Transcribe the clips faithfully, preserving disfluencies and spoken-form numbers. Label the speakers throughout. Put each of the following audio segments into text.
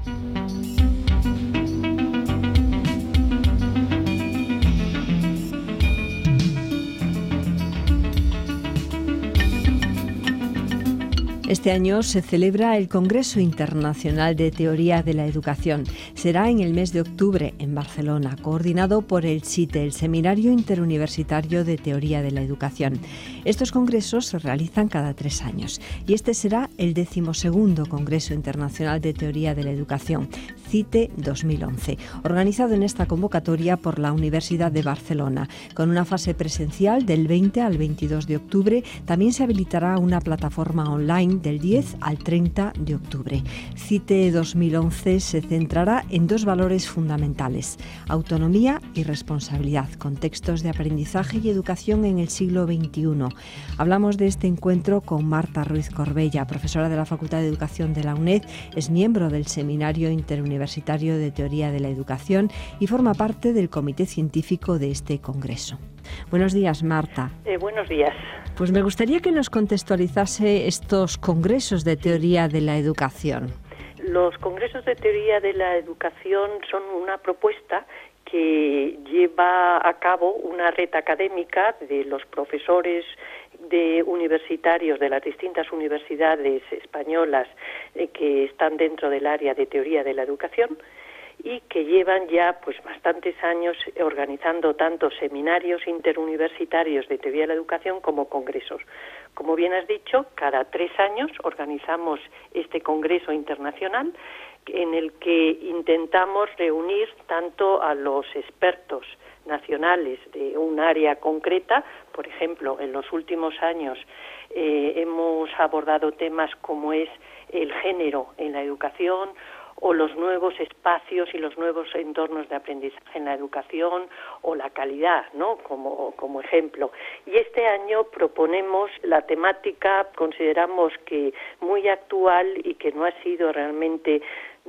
Speaker 1: Este año se celebra el Congreso Internacional de Teoría de la Educación. Será en el mes de octubre en Barcelona, coordinado por el SITE, el Seminario Interuniversitario de Teoría de la Educación. Estos congresos se realizan cada tres años y este será el decimosegundo Congreso Internacional de Teoría de la Educación, CITE dos mil once, organizado en esta convocatoria por la Universidad de Barcelona. Con una fase presencial del veinte al veintidós de octubre, también se habilitará una plataforma online del diez al treinta de octubre. CITE dos mil once se centrará en dos valores fundamentales: autonomía y responsabilidad, contextos de aprendizaje y educación en el siglo veintiuno. Hablamos de este encuentro con Marta Ruiz Corbella, profesora de la Facultad de Educación de la UNED, es miembro del Seminario Interuniversitario de Teoría de la Educación y forma parte del comité científico de este congreso. Buenos días, Marta.
Speaker 2: Eh, buenos días.
Speaker 1: Pues me gustaría que nos contextualizase estos congresos de teoría de la educación.
Speaker 2: Los congresos de teoría de la educación son una propuesta que lleva a cabo una red académica de los profesores de universitarios de las distintas universidades españolas eh, que están dentro del área de teoría de la educación y que llevan ya pues bastantes años organizando tanto seminarios interuniversitarios de teoría de la educación como congresos. Como bien has dicho, cada tres años organizamos este congreso internacional en el que intentamos reunir tanto a los expertos nacionales de un área concreta. Por ejemplo, en los últimos años eh, hemos abordado temas como es el género en la educación, o los nuevos espacios y los nuevos entornos de aprendizaje en la educación, o la calidad, ¿no?, como, como ejemplo. Y este año proponemos la temática, consideramos que muy actual y que no ha sido realmente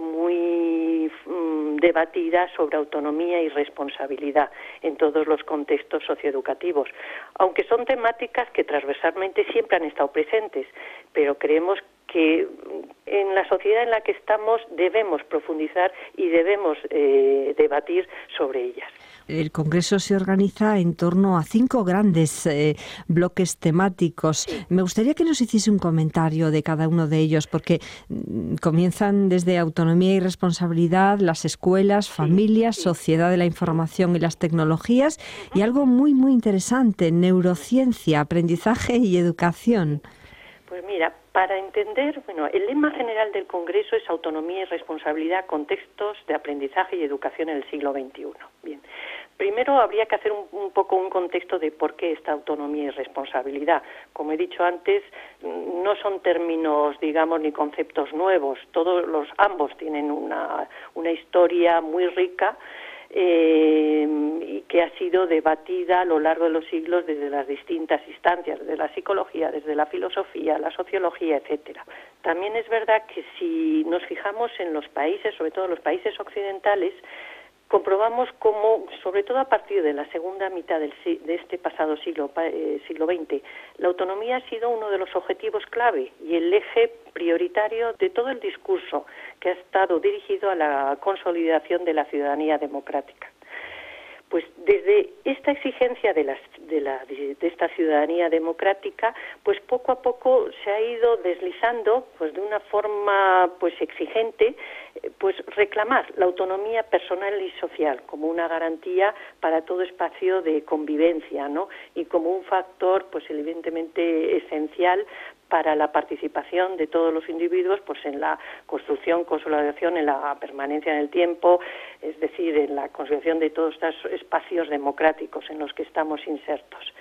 Speaker 2: muy mm, debatida, sobre autonomía y responsabilidad en todos los contextos socioeducativos, aunque son temáticas que transversalmente siempre han estado presentes, pero creemos que en la sociedad en la que estamos debemos profundizar y debemos eh, debatir sobre ellas.
Speaker 1: El Congreso se organiza en torno a cinco grandes eh, bloques temáticos.
Speaker 2: Sí.
Speaker 1: Me gustaría que nos hiciese un comentario de cada uno de ellos, porque mm, comienzan desde autonomía y responsabilidad, las escuelas, familias, sí, sí. sociedad de la información y las tecnologías, uh-huh. y algo muy, muy interesante, neurociencia, aprendizaje y educación.
Speaker 2: Pues mira, para entender, bueno, el lema general del Congreso es autonomía y responsabilidad, contextos de aprendizaje y educación en el siglo veintiuno. Bien, primero habría que hacer un, un poco un contexto de por qué esta autonomía y responsabilidad. Como he dicho antes, no son términos, digamos, ni conceptos nuevos. Todos los ambos tienen una, una historia muy rica. Eh, y que ha sido debatida a lo largo de los siglos desde las distintas instancias, desde la psicología, desde la filosofía, la sociología, etcétera. También es verdad que si nos fijamos en los países, sobre todo los países occidentales, comprobamos cómo, sobre todo a partir de la segunda mitad del, de este pasado siglo, eh, siglo veinte, la autonomía ha sido uno de los objetivos clave y el eje prioritario de todo el discurso que ha estado dirigido a la consolidación de la ciudadanía democrática. Pues desde esta exigencia de, las, de, la, de esta ciudadanía democrática, pues poco a poco se ha ido deslizando, pues de una forma pues exigente, pues reclamar la autonomía personal y social como una garantía para todo espacio de convivencia, ¿no?, y como un factor, pues evidentemente esencial para la participación de todos los individuos, pues en la construcción, consolidación, en la permanencia en el tiempo, es decir, en la consolidación de todos estos espacios democráticos en los que estamos insertos.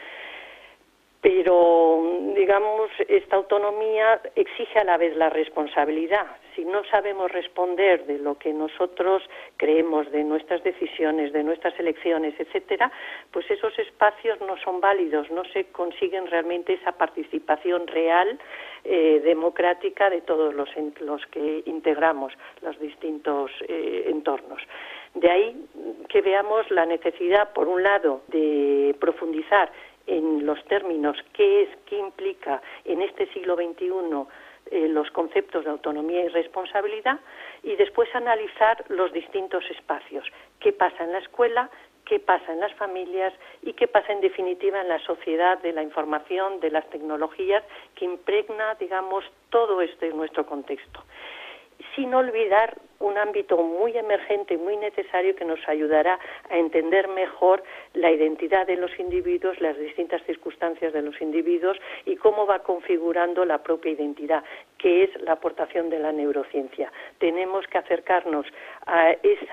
Speaker 2: Pero, digamos, esta autonomía exige a la vez la responsabilidad. Si no sabemos responder de lo que nosotros creemos, de nuestras decisiones, de nuestras elecciones, etcétera, pues esos espacios no son válidos, no se consiguen realmente esa participación real, eh, democrática de todos los, los que integramos los distintos eh, entornos. De ahí que veamos la necesidad, por un lado, de profundizar en los términos qué es, qué implica en este siglo veintiuno eh, los conceptos de autonomía y responsabilidad, y después analizar los distintos espacios. ¿Qué pasa en la escuela? ¿Qué pasa en las familias? ¿Y qué pasa en definitiva en la sociedad de la información, de las tecnologías, que impregna, digamos, todo esto en nuestro contexto? Sin olvidar un ámbito muy emergente, muy necesario, que nos ayudará a entender mejor la identidad de los individuos, las distintas circunstancias de los individuos y cómo va configurando la propia identidad, que es la aportación de la neurociencia. Tenemos que acercarnos a,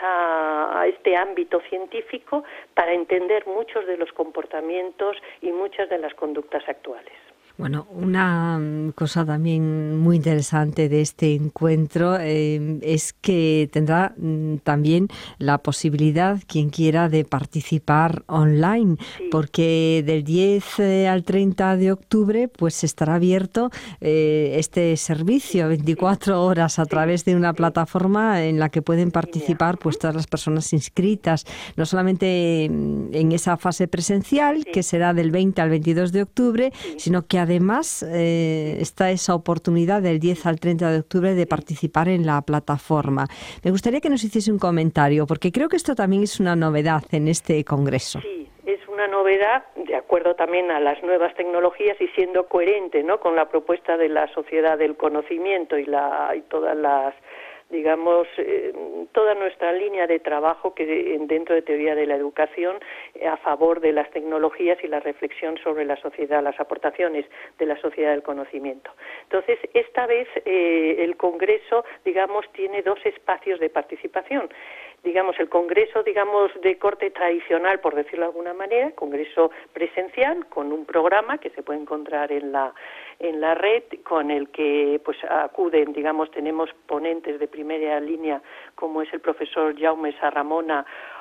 Speaker 2: esa, a este ámbito científico para entender muchos de los comportamientos y muchas de las conductas actuales.
Speaker 1: Bueno, una cosa también muy interesante de este encuentro eh, es que tendrá mm, también la posibilidad, quien quiera, de participar online,
Speaker 2: Sí.
Speaker 1: porque del diez eh, al treinta de octubre pues estará abierto eh, este servicio veinticuatro horas a
Speaker 2: Sí.
Speaker 1: través de una
Speaker 2: Sí.
Speaker 1: plataforma en la que pueden participar pues todas las personas inscritas, no solamente en esa fase presencial,
Speaker 2: Sí.
Speaker 1: que será del veinte al veintidós de octubre,
Speaker 2: Sí.
Speaker 1: sino que además eh, está esa oportunidad del diez al treinta de octubre de participar en la plataforma. Me gustaría que nos hiciese un comentario, porque creo que esto también es una novedad en este congreso.
Speaker 2: Sí, es una novedad, de acuerdo también a las nuevas tecnologías y siendo coherente, ¿no?, con la propuesta de la sociedad del conocimiento y, la, y todas las, digamos, eh, toda nuestra línea de trabajo que de, dentro de teoría de la educación eh, a favor de las tecnologías y la reflexión sobre la sociedad, las aportaciones de la sociedad del conocimiento. Entonces, esta vez eh, el Congreso, digamos, tiene dos espacios de participación. Digamos, el congreso, digamos, de corte tradicional, por decirlo de alguna manera, congreso presencial, con un programa que se puede encontrar en la en la red, con el que pues acuden, digamos, tenemos ponentes de primera línea, como es el profesor Jaume Sarramona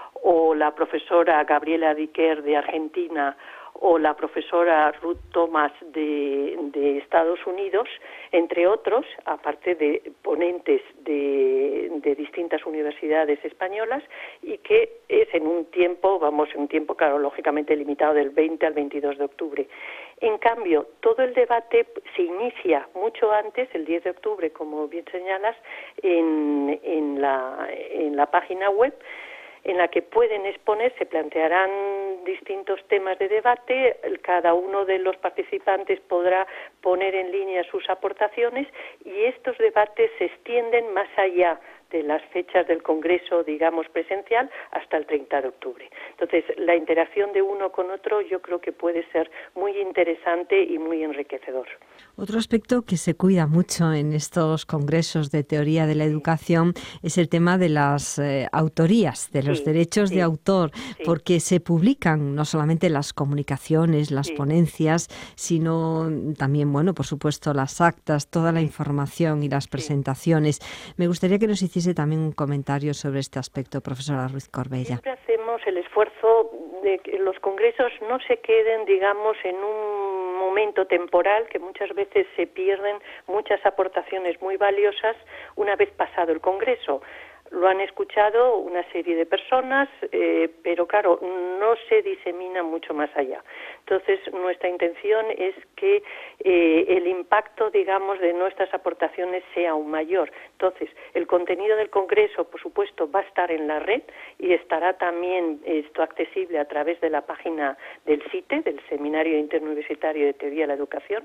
Speaker 2: o la profesora Gabriela Diquer de Argentina, o la profesora Ruth Thomas de, de Estados Unidos, entre otros, aparte de ponentes de, de distintas universidades españolas, y que es en un tiempo, vamos, en un tiempo, claro, lógicamente limitado, del veinte al veintidós de octubre. En cambio, todo el debate se inicia mucho antes, el diez de octubre, como bien señalas, en, en, la, en la página web, en la que pueden exponer, se plantearán distintos temas de debate, cada uno de los participantes podrá poner en línea sus aportaciones y estos debates se extienden más allá de las fechas del Congreso, digamos, presencial, hasta el treinta de octubre. Entonces, la interacción de uno con otro yo creo que puede ser muy interesante y muy enriquecedor.
Speaker 1: Otro aspecto que se cuida mucho en estos congresos de teoría de la educación es el tema de las eh, autorías, de los
Speaker 2: sí,
Speaker 1: derechos
Speaker 2: sí,
Speaker 1: de autor,
Speaker 2: sí.
Speaker 1: porque se publican no solamente las comunicaciones, las
Speaker 2: sí.
Speaker 1: ponencias, sino también, bueno, por supuesto, las actas, toda la información y las presentaciones. Me gustaría que nos hiciese también un comentario sobre este aspecto, profesora Ruiz Corbella.
Speaker 2: Siempre hacemos el esfuerzo de que los congresos no se queden, digamos, en un momento temporal, que muchas veces se pierden muchas aportaciones muy valiosas una vez pasado el congreso. Lo han escuchado una serie de personas, eh, pero claro, no se disemina mucho más allá. Entonces, nuestra intención es que eh, el impacto, digamos, de nuestras aportaciones sea aún mayor. Entonces, el contenido del Congreso, por supuesto, va a estar en la red y estará también esto accesible a través de la página del CITE, del Seminario Interuniversitario de Teoría de la Educación,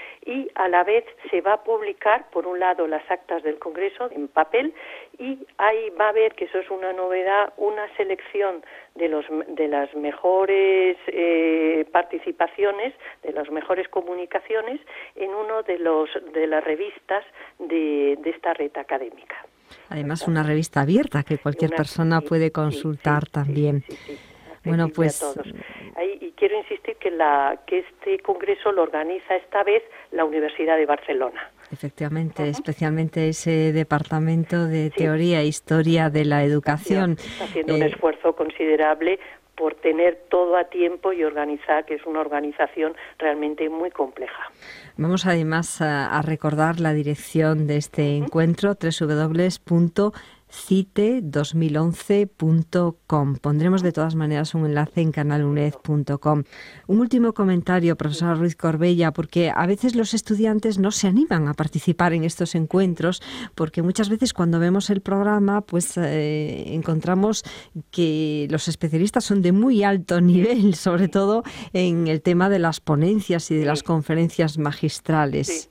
Speaker 2: y a la vez se va a publicar, por un lado, las actas del Congreso en papel, y ahí va a haber, que eso es una novedad, una selección de los de las mejores eh, participaciones, de las mejores comunicaciones en uno de los de las revistas de, de esta red académica.
Speaker 1: Además, una revista abierta que cualquier
Speaker 2: una,
Speaker 1: persona
Speaker 2: sí,
Speaker 1: puede consultar
Speaker 2: sí,
Speaker 1: también.
Speaker 2: Sí, sí, sí.
Speaker 1: Bueno, pues
Speaker 2: a todos. Ahí, y quiero insistir que, la, que este congreso lo organiza esta vez la Universidad de Barcelona.
Speaker 1: Efectivamente,
Speaker 2: Uh-huh.
Speaker 1: especialmente ese departamento de Teoría e Historia de la Educación.
Speaker 2: Está haciendo
Speaker 1: eh,
Speaker 2: un esfuerzo considerable por tener todo a tiempo y organizar, que es una organización realmente muy compleja.
Speaker 1: Vamos además a, a recordar la dirección de este uh-huh. encuentro, doble u doble u doble u punto cite dos mil once punto com. Pondremos de todas maneras un enlace en canal U N E D punto com. Un último comentario, profesora Ruiz Corbella, porque a veces los estudiantes no se animan a participar en estos encuentros, porque muchas veces cuando vemos el programa, pues eh, encontramos que los especialistas son de muy alto nivel, sobre todo en el tema de las ponencias y de las conferencias magistrales.
Speaker 2: Sí.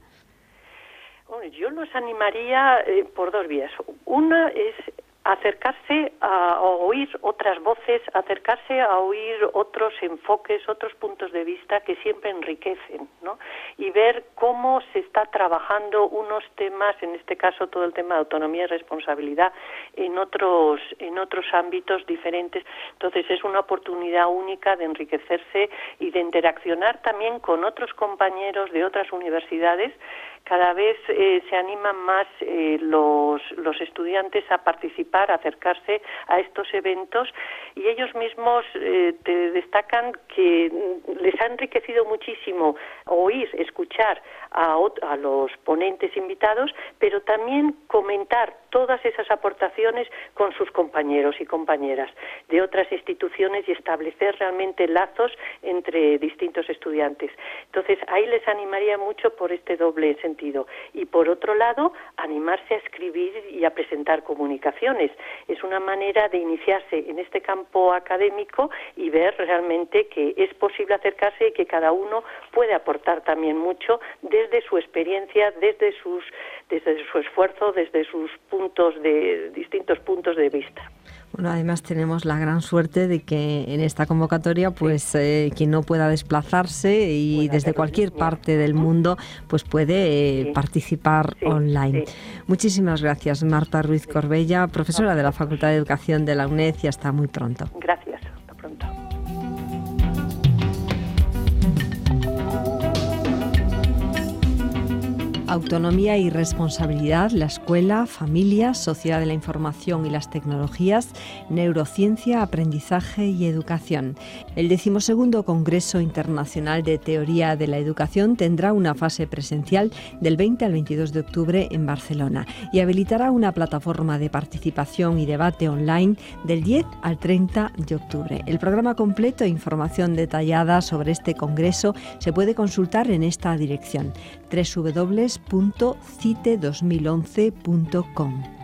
Speaker 2: Bueno, yo los animaría eh, por dos vías. Una es acercarse a, a oír otras voces, acercarse a oír otros enfoques, otros puntos de vista que siempre enriquecen, ¿no? Y ver cómo se está trabajando unos temas, en este caso todo el tema de autonomía y responsabilidad, en otros, en otros ámbitos diferentes. Entonces es una oportunidad única de enriquecerse y de interaccionar también con otros compañeros de otras universidades. Cada vez eh, se animan más eh, los, los estudiantes a participar, a acercarse a estos eventos, y ellos mismos eh, te destacan que les ha enriquecido muchísimo oír, escuchar a, a los ponentes invitados, pero también comentar todas esas aportaciones con sus compañeros y compañeras de otras instituciones y establecer realmente lazos entre distintos estudiantes. Entonces, ahí les animaría mucho por este doble sentido. Y por otro lado, animarse a escribir y a presentar comunicaciones. Es una manera de iniciarse en este campo académico y ver realmente que es posible acercarse y que cada uno puede aportar también mucho desde su experiencia, desde sus, desde su esfuerzo, desde sus puntos de distintos puntos de vista.
Speaker 1: Bueno, además tenemos la gran suerte de que en esta convocatoria, pues eh, quien no pueda desplazarse y Buena desde cualquier parte del mundo, pues puede eh, sí. participar sí, online. Sí. Muchísimas gracias, Marta Ruiz Corbella, profesora de la Facultad de Educación de la U N E D, y hasta muy pronto.
Speaker 2: Gracias, hasta pronto.
Speaker 1: Autonomía y responsabilidad, la escuela, familia, sociedad de la información y las tecnologías, neurociencia, aprendizaje y educación. El decimosegundo Congreso Internacional de Teoría de la Educación tendrá una fase presencial del veinte al veintidós de octubre en Barcelona y habilitará una plataforma de participación y debate online del diez al treinta de octubre. El programa completo e información detallada sobre este congreso se puede consultar en esta dirección: doble u doble u doble u punto cite dos mil once punto com.